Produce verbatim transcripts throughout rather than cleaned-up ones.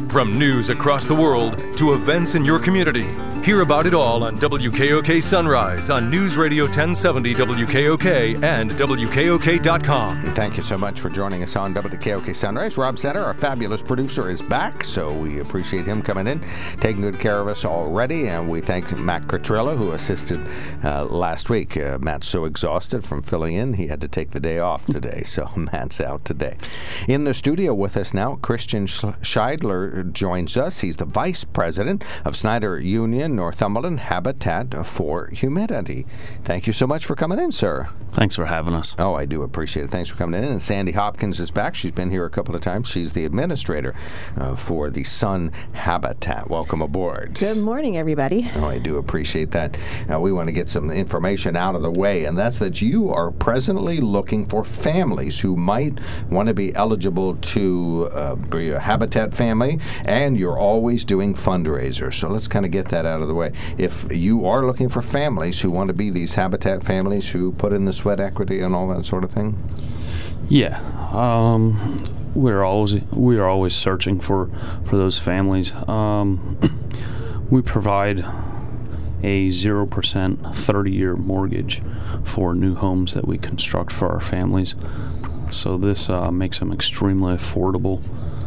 From news across the world to events in your community, hear about it all on W K O K Sunrise on News Radio ten seventy W K O K and W K O K dot com. Thank you so much for joining us on W K O K Sunrise. Rob Setter, our fabulous producer, is back, so we appreciate him coming in, taking good care of us already, and we thank Matt Cotrella, who assisted uh, last week. Uh, Matt's so exhausted from filling in, he had to take the day off today, so Matt's out today. In the studio with us now, Christian Scheidler joins us. He's the Vice President of Snyder Union Northumberland Habitat for Humanity. Thank you so much for coming in, sir. Thanks for having us. Oh, I do appreciate it. Thanks for coming in. And Sandy Hopkins is back. She's been here a couple of times. She's the administrator uh, for the Sun Habitat. Welcome aboard. Good morning, everybody. Oh, I do appreciate that. Uh, we want to get some information out of the way, and that's that you are presently looking for families who might want to be eligible to uh, be a Habitat family, and you're always doing fundraisers. So let's kind of get that out of the way. If you are looking for families who want to be these Habitat families who put in the sweat equity and all that sort of thing? Yeah. Um, we're always we are always searching for, for those families. Um, we provide a zero percent thirty-year mortgage for new homes that we construct for our families. So this uh, makes them extremely affordable.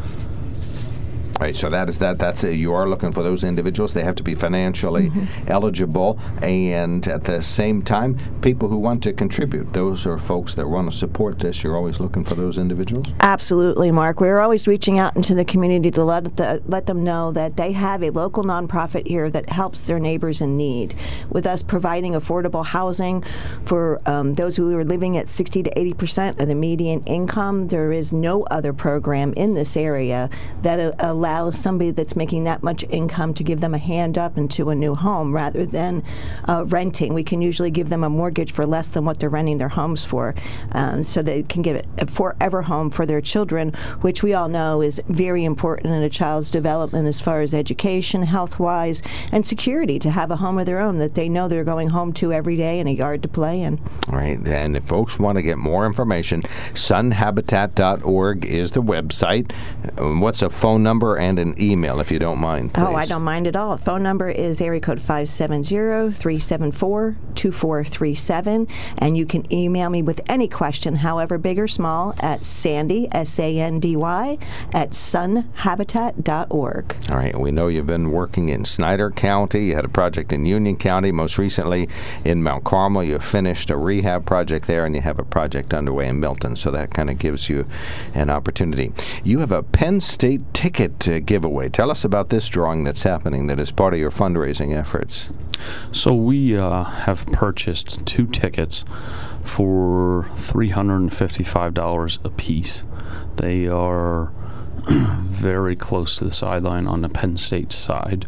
Right, so that is that. That's it. You are looking for those individuals. They have to be financially mm-hmm. eligible, and at the same time, people who want to contribute. Those are folks that want to support this. You're always looking for those individuals. Absolutely, Mark. We're always reaching out into the community to let the, let them know that they have a local nonprofit here that helps their neighbors in need. With us providing affordable housing for um, those who are living at sixty to eighty percent of the median income, there is no other program in this area that uh, allows allows somebody that's making that much income to give them a hand up into a new home rather than uh, renting. We can usually give them a mortgage for less than what they're renting their homes for, um, so they can get a forever home for their children, which we all know is very important in a child's development as far as education, health-wise, and security, to have a home of their own that they know they're going home to every day and a yard to play in. All right, and if folks want to get more information, sun habitat dot org is the website. What's a phone number and an email, if you don't mind, please? Oh, I don't mind at all. Phone number is area code five seven zero, three seven four, two four three seven, and you can email me with any question, however big or small, at Sandy, S A N D Y, at sun habitat dot org. All right, we know you've been working in Snyder County. You had a project in Union County. Most recently in Mount Carmel, you finished a rehab project there, and you have a project underway in Milton, so that kind of gives you an opportunity. You have a Penn State ticket uh, giveaway. Tell us about this drawing that's happening that is part of your fundraising efforts. So we uh, have purchased two tickets for three hundred fifty-five dollars a piece. They are very close to the sideline on the Penn State side.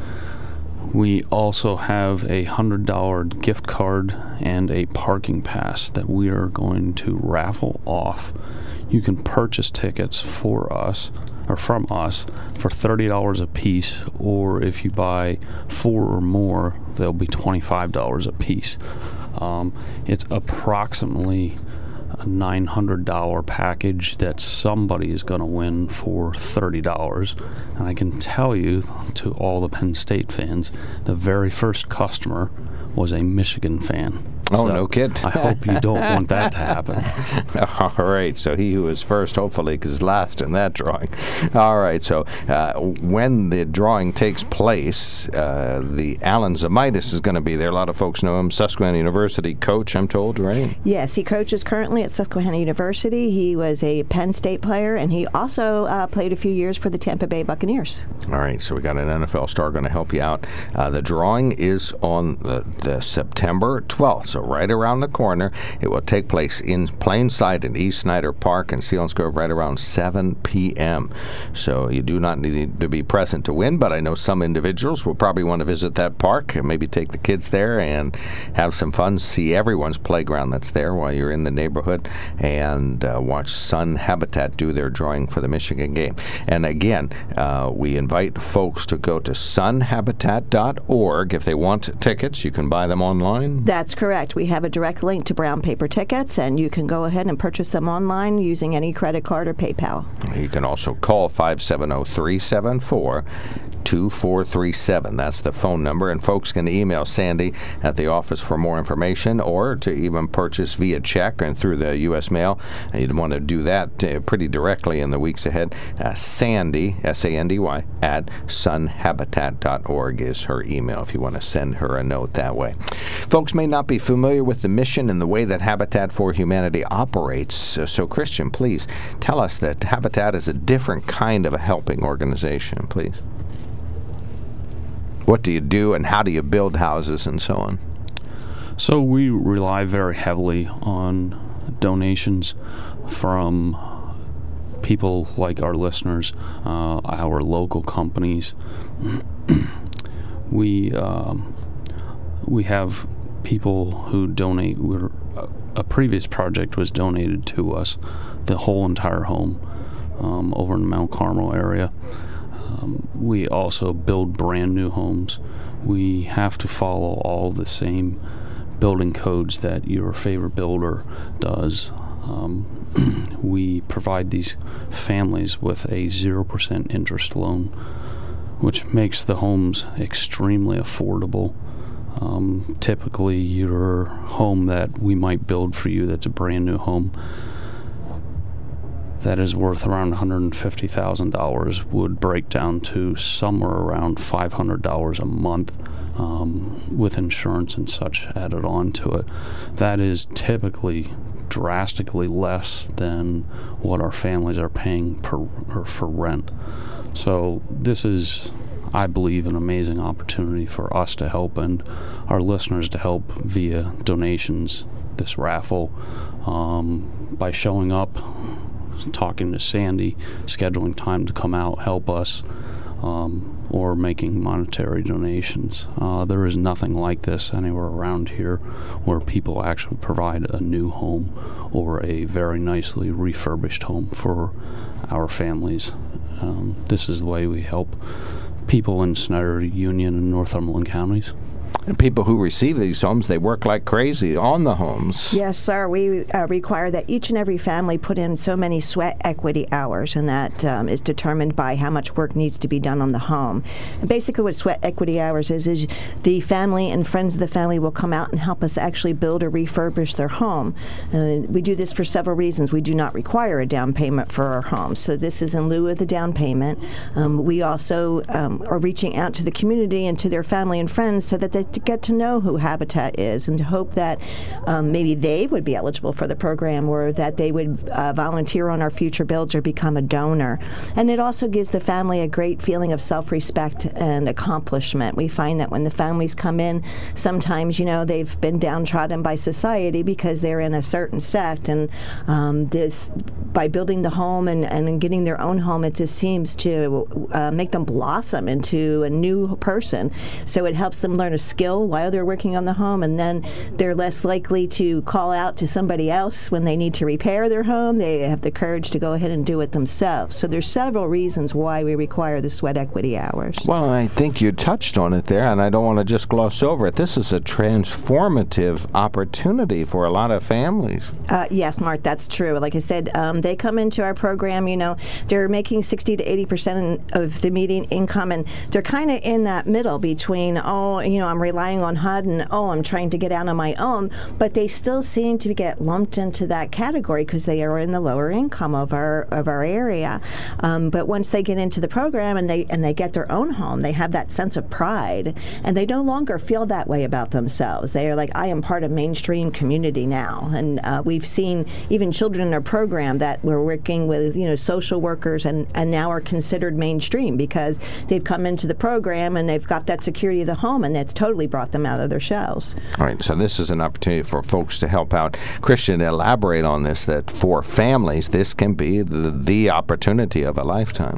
We also have a one hundred dollars gift card and a parking pass that we are going to raffle off. You can purchase tickets for us, or from us, for thirty dollars a piece, or if you buy four or more, they'll be twenty-five dollars a piece. Um, it's approximately a nine hundred dollars package that somebody is going to win for thirty dollars. And I can tell you, to all the Penn State fans, the very first customer was a Michigan fan. Oh, so no kid. I hope you don't want that to happen. All right, so he who is first hopefully is last in that drawing. All right, so uh, when the drawing takes place, uh, the Alan Zamitis is going to be there. A lot of folks know him, Susquehanna University coach, I'm told, right? Yes, he coaches currently at Susquehanna University. He was a Penn State player, and he also uh, played a few years for the Tampa Bay Buccaneers. All right, so we got an N F L star going to help you out. Uh, the drawing is on the, the September twelfth. So right around the corner. It will take place in plain sight in East Snyder Park and Selinsgrove right around seven p.m. So you do not need to be present to win, but I know some individuals will probably want to visit that park and maybe take the kids there and have some fun, see everyone's playground that's there while you're in the neighborhood, and uh, watch Sun Habitat do their drawing for the Michigan game. And again, uh, we invite folks to go to sun habitat dot org. If they want tickets, you can buy them online. That's correct. fact, we have a direct link to Brown Paper Tickets, and you can go ahead and purchase them online using any credit card or PayPal. You can also call five seven zero, three seven four, two four three seven. That's the phone number, and folks can email Sandy at the office for more information, or to even purchase via check and through the U S mail. You'd want to do that uh, pretty directly in the weeks ahead. Uh, Sandy, S A N D Y, at sun habitat dot org is her email if you want to send her a note that way. Folks may not be familiar with the mission and the way that Habitat for Humanity operates, so, so Christian, please tell us that Habitat is a different kind of a helping organization, please. What do you do, and how do you build houses, and so on? So we rely very heavily on donations from people like our listeners, uh, our local companies. we um, we have people who donate. We're, a previous project was donated to us, the whole entire home um, over in the Mount Carmel area. Um, we also build brand new homes. We have to follow all the same building codes that your favorite builder does. Um, we provide these families with a zero percent interest loan, which makes the homes extremely affordable. Um, typically, your home that we might build for you that's a brand new home that is worth around one hundred fifty thousand dollars would break down to somewhere around five hundred dollars a month um, with insurance and such added on to it. That is typically drastically less than what our families are paying per or for rent. So this is, I believe, an amazing opportunity for us to help and our listeners to help via donations, this raffle, um, by showing up, talking to Sandy, scheduling time to come out, help us, um, or making monetary donations. Uh, there is nothing like this anywhere around here where people actually provide a new home or a very nicely refurbished home for our families. Um, this is the way we help people in Snyder, Union, and Northumberland counties. And people who receive these homes, they work like crazy on the homes. Yes, sir. We uh, require that each and every family put in so many sweat equity hours, and that um, is determined by how much work needs to be done on the home. And basically what sweat equity hours is, is the family and friends of the family will come out and help us actually build or refurbish their home. Uh, we do this for several reasons. We do not require a down payment for our homes, so this is in lieu of the down payment. Um, we also um, are reaching out to the community and to their family and friends so that they to get to know who Habitat is and to hope that um, maybe they would be eligible for the program or that they would uh, volunteer on our future builds or become a donor. And it also gives the family a great feeling of self-respect and accomplishment. We find that when the families come in, sometimes, you know, they've been downtrodden by society because they're in a certain sect, and um, this by building the home and, and getting their own home, it just seems to uh, make them blossom into a new person. So it helps them learn a skill while they're working on the home, and then they're less likely to call out to somebody else when they need to repair their home. They have the courage to go ahead and do it themselves. So there's several reasons why we require the sweat equity hours. Well, I think you touched on it there, and I don't want to just gloss over it. This is a transformative opportunity for a lot of families. Uh, yes, Mark, that's true. Like I said, um, they come into our program, you know, they're making sixty to eighty percent of the median income, and they're kind of in that middle between, oh, you know, I'm relying on H U D and, oh, I'm trying to get out on my own, but they still seem to get lumped into that category because they are in the lower income of our of our area. Um, but once they get into the program and they and they get their own home, they have that sense of pride, and they no longer feel that way about themselves. They are like, I am part of mainstream community now, and uh, we've seen even children in our program that we're working with, you know, social workers, and, and now are considered mainstream because they've come into the program and they've got that security of the home, and that's totally brought them out of their shells. All right, so this is an opportunity for folks to help out. Christian, elaborate on this, that for families, this can be the, the opportunity of a lifetime.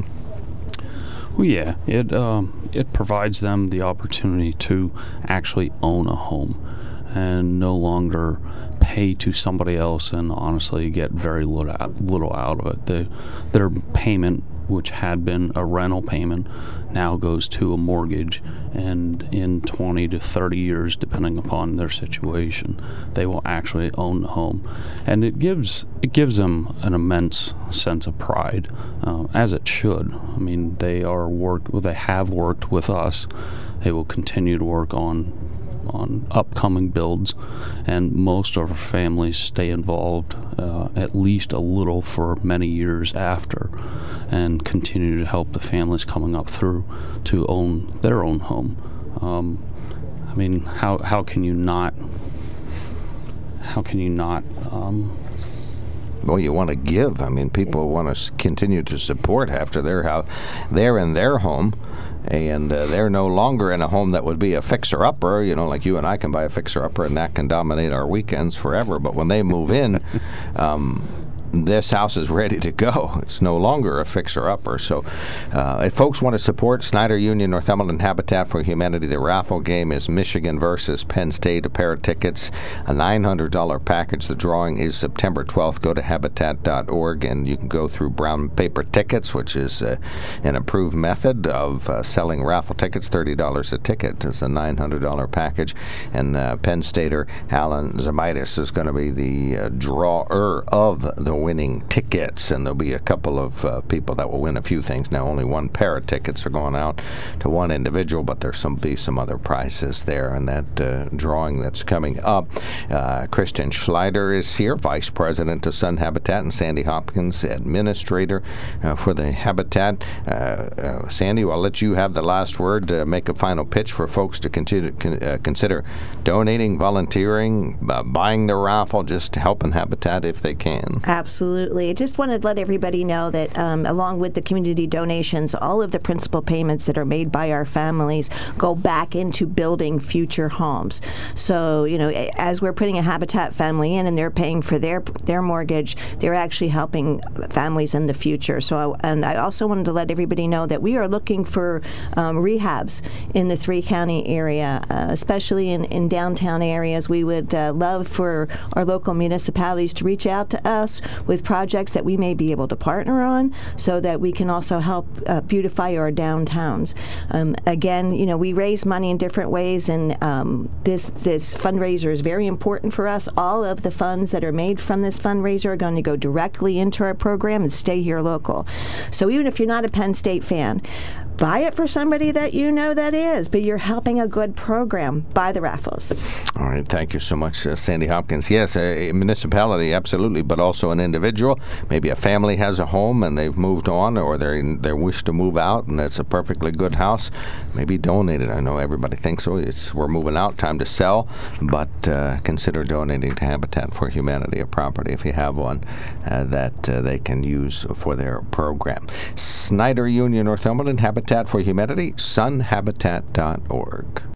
Well, yeah, it um, it provides them the opportunity to actually own a home and no longer pay to somebody else and honestly get very little, little out of it. The, their payment which had been a rental payment, now goes to a mortgage, and in twenty to thirty years, depending upon their situation, they will actually own the home. And it gives it gives them an immense sense of pride, uh, as it should. I mean, they are worked, well, they have worked with us. They will continue to work on on upcoming builds, and most of our families stay involved uh, at least a little for many years after, and continue to help the families coming up through to own their own home. Um, I mean, how how can you not? How can you not? Um, Well, you want to give. I mean, people want to continue to support after they're how they're in their home, and uh, they're no longer in a home that would be a fixer-upper. You know, like you and I can buy a fixer-upper, and that can dominate our weekends forever. But when they move in, um, this house is ready to go. It's no longer a fixer-upper. So uh, if folks want to support Snyder Union Northumberland Habitat for Humanity, the raffle game is Michigan versus Penn State, a pair of tickets, a nine hundred dollars package. The drawing is September twelfth. Go to habitat dot org, and you can go through brown paper tickets, which is uh, an approved method of uh, selling raffle tickets. thirty dollars a ticket is a nine hundred dollars package. And uh, Penn Stater Alan Zamitis is going to be the uh, drawer of the winning tickets, and there'll be a couple of uh, people that will win a few things. Now, only one pair of tickets are going out to one individual, but there's some be some other prizes there in that uh, drawing that's coming up. Uh, Kristen Schleider is here, Vice President of Sun Habitat, and Sandy Hopkins, Administrator uh, for the Habitat. Uh, uh, Sandy, I'll let you have the last word to make a final pitch for folks to continue, con- uh, consider donating, volunteering, uh, buying the raffle, just helping Habitat if they can. Absolutely. I just wanted to let everybody know that um, along with the community donations, all of the principal payments that are made by our families go back into building future homes. So, you know, as we're putting a Habitat family in and they're paying for their their mortgage, they're actually helping families in the future. So, I, and I also wanted to let everybody know that we are looking for um, rehabs in the three-county area, uh, especially in, in downtown areas. We would uh, love for our local municipalities to reach out to us with projects that we may be able to partner on, so that we can also help uh, beautify our downtowns. Um, again, you know, we raise money in different ways, and um, this this fundraiser is very important for us. All of the funds that are made from this fundraiser are going to go directly into our program and stay here local. So even if you're not a Penn State fan, buy it for somebody that you know that is, but you're helping a good program. Buy the raffles. All right. Thank you so much, uh, Sandy Hopkins. Yes, a municipality, absolutely, but also an individual. Maybe a family has a home and they've moved on, or they they wish to move out, and that's a perfectly good house. Maybe donate it. I know everybody thinks, oh, it's we're moving out, time to sell, but uh, consider donating to Habitat for Humanity, a property, if you have one, uh, that uh, they can use for their program. Snyder Union Northumberland Habitat for Humanity, sun habitat dot org.